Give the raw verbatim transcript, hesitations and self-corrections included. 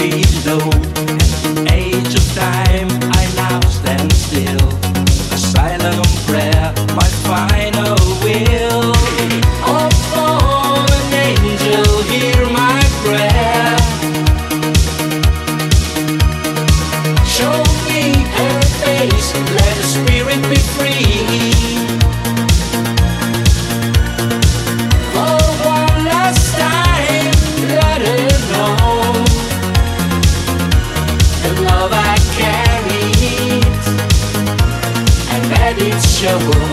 below. At the age of time, I now stand still. A silent prayer, my final will. Oh, fallen angel, hear my prayer. Show me her face, let the spirit be free. For one last time, let her know the love I carry, and let it show.